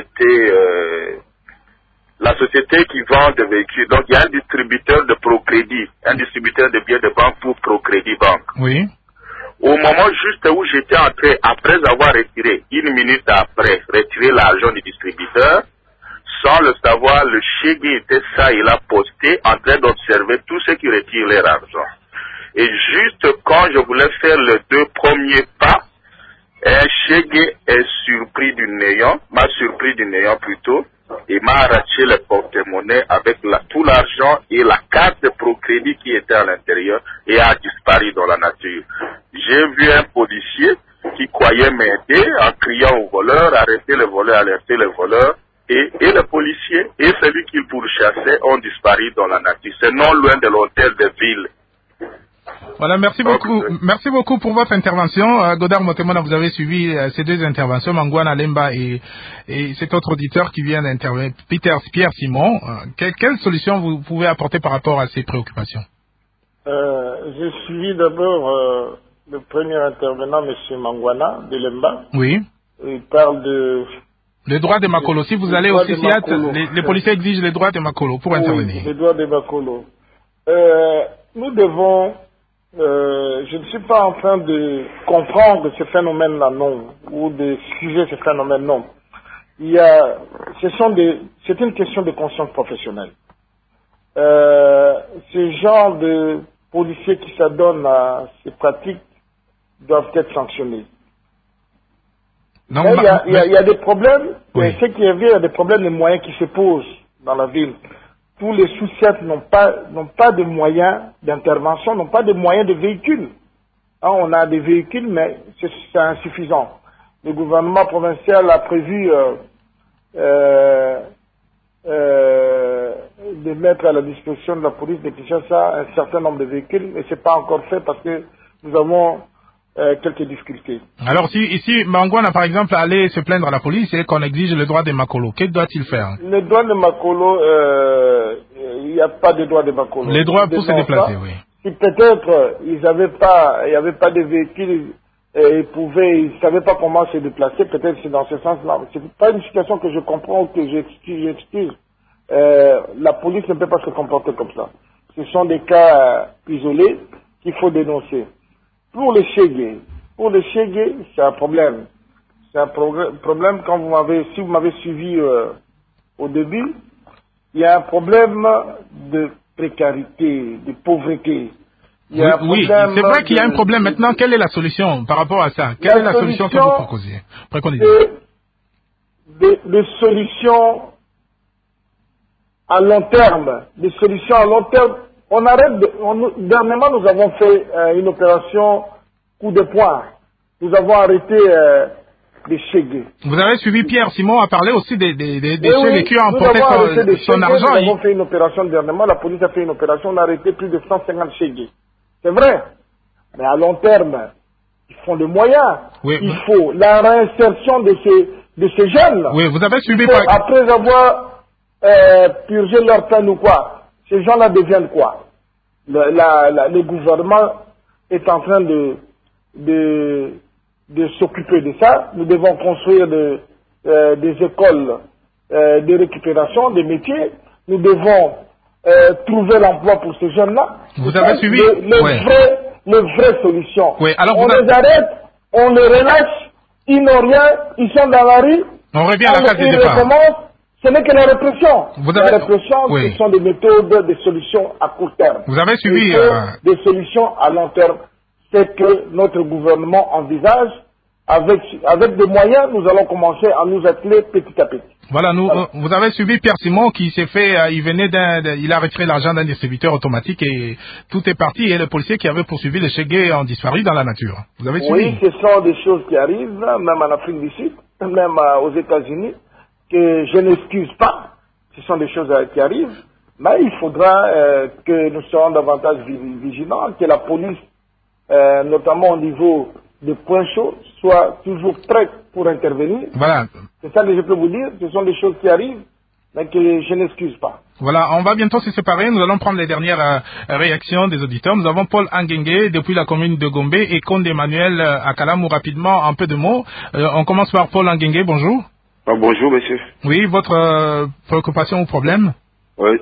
société qui vend des véhicules. Donc, il y a un distributeur de Procrédit, un distributeur de billets de banque pour Procrédit Banque. Oui. Au moment juste où j'étais entré, après avoir retiré, une minute après, retiré l'argent du distributeur, sans le savoir, le chégué était ça, il a posté, en train d'observer tous ceux qui retirent leur argent. Et juste quand je voulais faire les deux premiers pas, un chégué est surpris du néant, m'a surpris du néant plutôt, et m'a arraché le porte-monnaie avec tout l'argent et la carte de Procrédit qui était à l'intérieur et a disparu dans la nature. J'ai vu un policier qui croyait m'aider en criant au voleur, arrêtez le voleur, alertez le voleur, et le policier et celui qu'il pourchassait ont disparu dans la nature. C'est non loin de l'hôtel de ville. Voilà, merci beaucoup. Merci beaucoup pour votre intervention. Godard Motemona, vous avez suivi ces deux interventions, Mangwana Lemba et cet autre auditeur qui vient d'intervenir, Pierre Simon. Quelle solution vous pouvez apporter par rapport à ces préoccupations? J'ai suivi d'abord le premier intervenant, M. Mangwana de Lemba. Oui. Il parle de... Les droits de Makolo. Si vous allez au CICIAT, les policiers exigent les droits de Makolo pour intervenir. Les droits de Makolo. Nous devons... je ne suis pas en train de comprendre ce phénomène-là, non, ou de excuser ce phénomène, non. C'est une question de conscience professionnelle. Ce genre de policiers qui s'adonnent à ces pratiques doivent être sanctionnés. Il y a des problèmes, oui. Ce qui est vrai, il y a des problèmes de moyens qui se posent dans la ville. Tous les sous-CIAT n'ont pas de moyens d'intervention, n'ont pas de moyens de véhicules. On a des véhicules, mais c'est insuffisant. Le gouvernement provincial a prévu de mettre à la disposition de la police de Kinshasa un certain nombre de véhicules, mais ce n'est pas encore fait parce que nous avons quelques difficultés. Alors si ici Mangwana par exemple allait se plaindre à la police et qu'on exige le droit de Makolo, que doit-il faire? Le droit de Makolo, il n'y a pas de droit de Makolo. Les droits pour se déplacer, oui. Si peut-être il n'y avait pas de véhicules et ils ne savaient pas comment se déplacer, peut-être c'est dans ce sens-là. C'est pas une situation que je comprends ou que j'excuse. La police ne peut pas se comporter comme ça. Ce sont des cas isolés qu'il faut dénoncer. Pour les Chégué, c'est un problème. C'est un problème si vous m'avez suivi au début, il y a un problème de précarité, de pauvreté. Oui, c'est vrai qu'il y a un problème. Maintenant, quelle est la solution par rapport à ça? Quelle est la solution que vous préconisez? Des solutions à long terme. Des solutions à long terme. Dernièrement, nous avons fait une opération coup de poing. Nous avons arrêté des Chégué. Vous avez suivi Pierre Simon a parlé aussi des Chégué qui ont emporté son argent. Nous avons fait une opération dernièrement. La police a fait une opération. On a arrêté plus de 150 Chégué. C'est vrai. Mais à long terme, ils font des moyens. Oui, il faut la réinsertion de ces jeunes. Oui, vous avez suivi après avoir purgé leur peine ou quoi. Ces gens-là deviennent quoi? Le gouvernement est en train de s'occuper de ça. Nous devons construire des écoles de récupération, des métiers. Nous devons trouver l'emploi pour ces jeunes-là. Vous avez suivi les vraies solutions. Oui, alors on les arrête, on les relâche, ils n'ont rien, ils sont dans la rue. On revient à la case de départ. Ce n'est que la répression. La répression, ce sont des méthodes, des solutions à court terme. Vous avez suivi des solutions à long terme. C'est que notre gouvernement envisage. Avec des moyens, nous allons commencer à nous atteler petit à petit. Voilà, vous avez suivi Pierre Simon qui s'est fait, il a retiré l'argent d'un distributeur automatique et tout est parti. Et le policier qui avait poursuivi les Chégué ont disparu dans la nature. Vous avez suivi? Oui, ce sont des choses qui arrivent, même en Afrique du Sud, même aux États-Unis, que je n'excuse pas. Ce sont des choses qui arrivent, mais il faudra que nous soyons davantage vigilants, que la police, notamment au niveau des points chauds, soit toujours prête pour intervenir. Voilà. C'est ça que je peux vous dire. Ce sont des choses qui arrivent, mais que je n'excuse pas. Voilà, on va bientôt se séparer. Nous allons prendre les dernières réactions des auditeurs. Nous avons Paul Angengue depuis la commune de Gombe et Conde Emmanuel à Kalamou. Rapidement, un peu de mots. On commence par Paul Angengue. Bonjour. Bonjour, monsieur. Oui, votre préoccupation ou problème? Oui,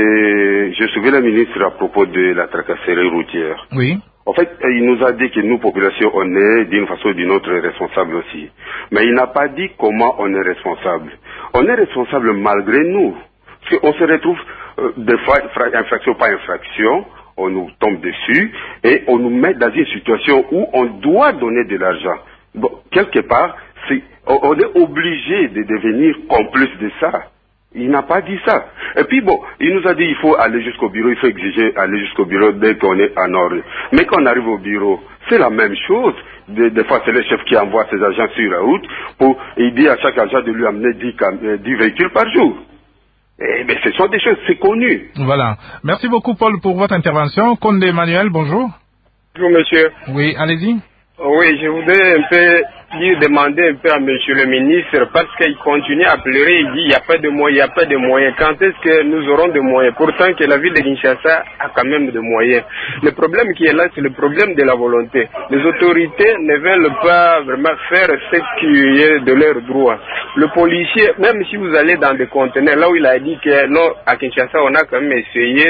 je suivais le ministre à propos de la tracasserie routière. Oui. En fait, il nous a dit que nous, population, on est d'une façon ou d'une autre responsables aussi. Mais il n'a pas dit comment on est responsable. On est responsable malgré nous. Parce qu'on se retrouve, des fois, infraction par infraction, on nous tombe dessus et on nous met dans une situation où on doit donner de l'argent. Bon, quelque part, on est obligé de devenir complice de ça. Il n'a pas dit ça. Et puis bon, il nous a dit il faut aller jusqu'au bureau, il faut exiger aller jusqu'au bureau dès qu'on est en ordre. Mais quand on arrive au bureau, c'est la même chose. Des fois, c'est le chef qui envoie ses agents sur la route pour aider à chaque agent de lui amener 10 véhicules par jour. Mais ce sont des choses, c'est connu. Voilà. Merci beaucoup, Paul, pour votre intervention. Conde Emmanuel, bonjour. Bonjour monsieur. Oui, allez-y. Oui, je voudrais un peu demander un peu à monsieur le ministre, parce qu'il continue à pleurer, il dit il n'y a pas de moyens, il n'y a pas de moyens. Quand est-ce que nous aurons des moyens? Pourtant que la ville de Kinshasa a quand même des moyens. Le problème qui est là, c'est le problème de la volonté. Les autorités ne veulent pas vraiment faire ce qui est de leur droit. Le policier, même si vous allez dans des conteneurs, là où il a dit que non, à Kinshasa, on a quand même essayé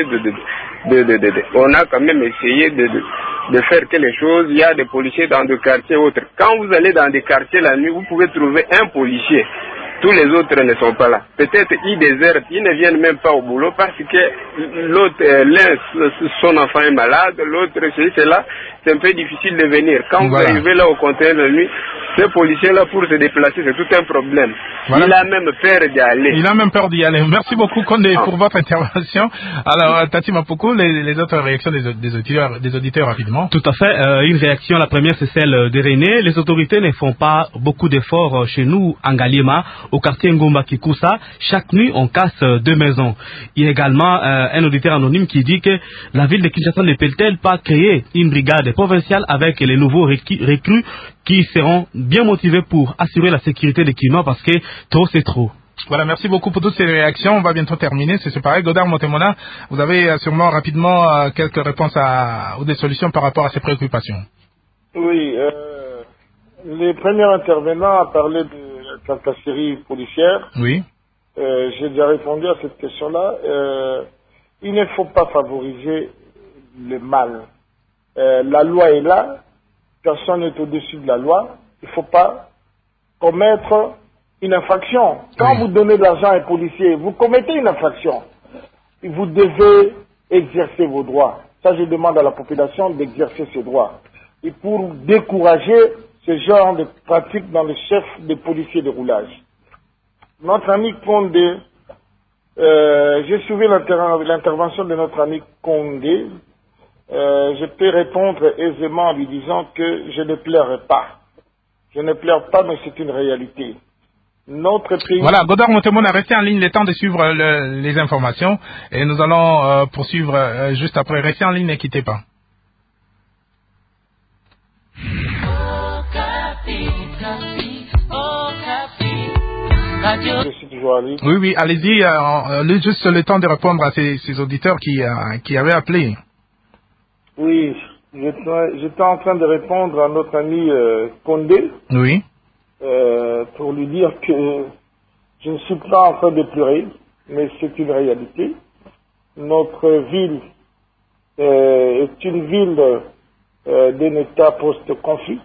de faire quelque chose. Il y a des policiers dans des quartiers autres. Quand vous allez dans des quartiers la nuit, vous pouvez trouver un policier. Tous les autres ne sont pas là. Peut-être ils désertent, ils ne viennent même pas au boulot parce que l'autre, l'un, son enfant est malade, l'autre, c'est là, c'est un peu difficile de venir. Quand vous arrivez là au conteneur la nuit, ce policier-là pour se déplacer, c'est tout un problème. Voilà. Il a même peur d'y aller. Il a même peur d'y aller. Merci beaucoup, Condé, pour votre intervention. Alors, Tati Mapoko, les autres réactions des auditeurs rapidement. Tout à fait. Une réaction, la première, c'est celle de René. Les autorités ne font pas beaucoup d'efforts chez nous, en Ngaliema, au quartier Ngomba Kikusa. Chaque nuit, on casse 2 maisons. Il y a également un auditeur anonyme qui dit que la ville de Kinshasa ne peut-elle pas créer une brigade provinciale avec les nouveaux recrues qui seront bien motivés pour assurer la sécurité des Kinois parce que trop c'est trop. Voilà, merci beaucoup pour toutes ces réactions. On va bientôt terminer, c'est pareil. Godard Motemona, vous avez sûrement rapidement quelques réponses ou des solutions par rapport à ces préoccupations. Oui, les premiers intervenants ont parlé de la série policière. Oui. J'ai déjà répondu à cette question-là. Il ne faut pas favoriser le mal. La loi est là. Personne n'est au-dessus de la loi. Il ne faut pas commettre une infraction. Quand vous donnez de l'argent à un policier, vous commettez une infraction. Vous devez exercer vos droits. Ça, je demande à la population d'exercer ses droits. Et pour décourager ce genre de pratiques dans les chefs des policiers de roulage. Notre ami Condé, j'ai suivi l'intervention de notre ami Condé. Je peux répondre aisément en lui disant que je ne pleurerai pas. Je ne pleure pas, mais c'est une réalité. Notre pays... Voilà, Godard Motemona, restez en ligne le temps de suivre les informations et nous allons poursuivre juste après. Restez en ligne, ne quittez pas. Oui, allez-y, juste le temps de répondre à ces auditeurs qui avaient appelé. Oui, j'étais en train de répondre à notre ami Condé. Oui. Pour lui dire que je ne suis pas en train de pleurer, mais c'est une réalité. Notre ville est une ville d'un état post-conflit.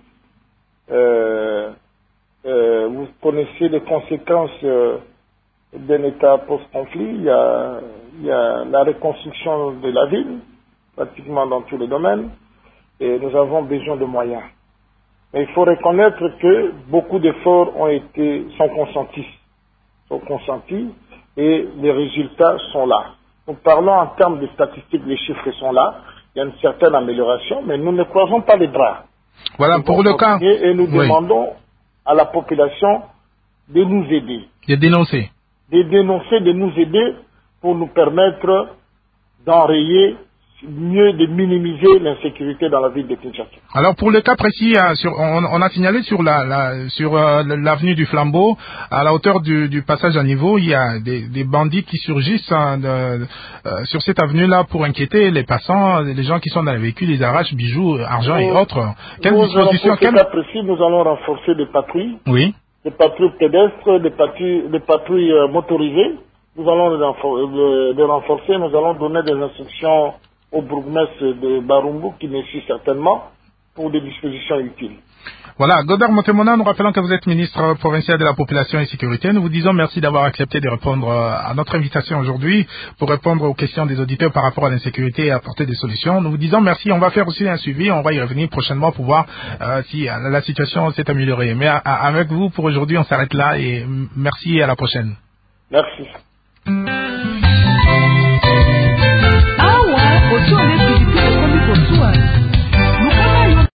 Vous connaissez les conséquences d'un état post-conflit. Il y a la reconstruction de la ville, pratiquement dans tous les domaines, et nous avons besoin de moyens. Mais il faut reconnaître que beaucoup d'efforts sont consentis et les résultats sont là. Nous parlons en termes de statistiques, les chiffres sont là. Il y a une certaine amélioration, mais nous ne croisons pas les bras. Voilà, pour le cas. Et nous demandons à la population de nous aider. De dénoncer. De dénoncer, de nous aider pour nous permettre d'enrayer, mieux de minimiser l'insécurité dans la ville de Kinshasa. Alors pour le cas précis, on a signalé sur l'avenue du Flambeau, à la hauteur du passage à niveau, il y a des bandits qui surgissent sur cette avenue-là pour inquiéter les passants, les gens qui sont dans les véhicules, ils arrachent bijoux, argent et autres. Quelle disposition? Pour ce cas précis, nous allons renforcer des patrouilles. Oui. Des patrouilles pédestres, des patrouilles motorisées. Nous allons les renforcer, nous allons donner des instructions au bourgmestre de Barumbu qui me suit certainement pour des dispositions utiles. Voilà, Godard Motemona, nous rappelons que vous êtes ministre provincial de la Population et Sécurité. Nous vous disons merci d'avoir accepté de répondre à notre invitation aujourd'hui pour répondre aux questions des auditeurs par rapport à l'insécurité et apporter des solutions. Nous vous disons merci. On va faire aussi un suivi. On va y revenir prochainement pour voir si la situation s'est améliorée. Mais avec vous, pour aujourd'hui, on s'arrête là et merci et à la prochaine. Merci. Otu onye pilipili komi kotu a